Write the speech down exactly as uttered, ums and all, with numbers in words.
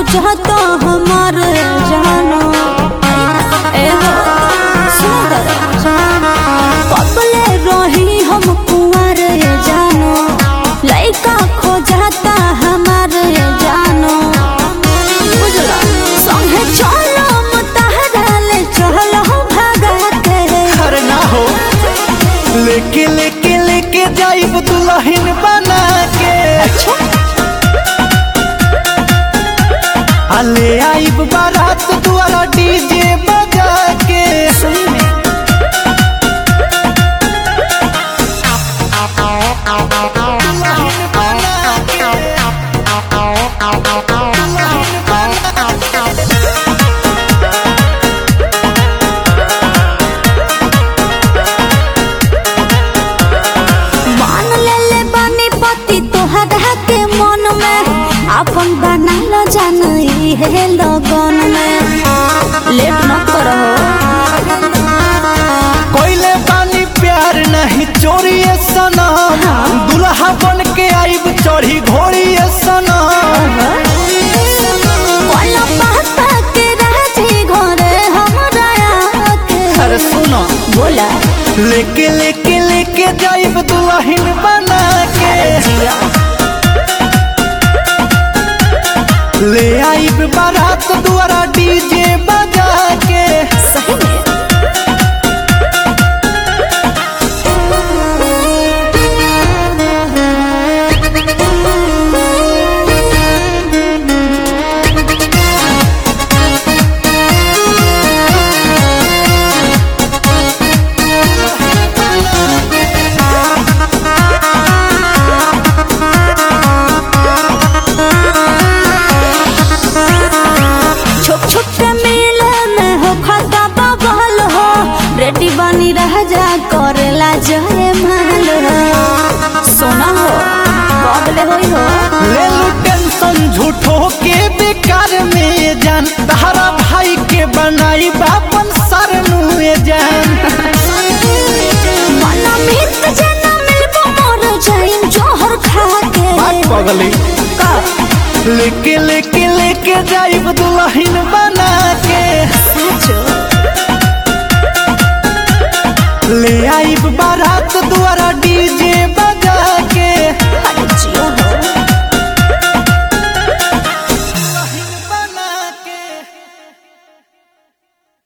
खोजता हमारे जानो एगो सुंदर पपले रही हम कुंवर जानो लइका खोजता हमारे जानो बुझला संगे चलो मुतहराले चलो भागते अरे ना हो लेके लेके लेके जाइब दुल्हन बना के ले आइब बारात द्वारा डीजे बजा के सही में मान ले ले बानी पति तोहरा के मन में अपन बना लो जान है लगन में लेट न करो कोइले बानी प्यार नहीं चोरी सनम दुल्हा बन के आइब चढ़ी घोड़ी सनम वाला पापा के राजी घरे हमरा आके अरे सुनो बोला लेके लेके लेके जाइब दुल्हन बना के ले आइब बारात द्वारा डीजे बजा के सही में रेडी बनी रह जा करेला जय माल सोना हो बदले होई हो ले लू टेंशन झूठो के बेकार में जान तारा भाई के बनाई बापन सर नुए जान मन मित जना मिलबो मोर जाइन जोहर खा के बात पगली का लेके लेके लेके जाइब दुल्हन बना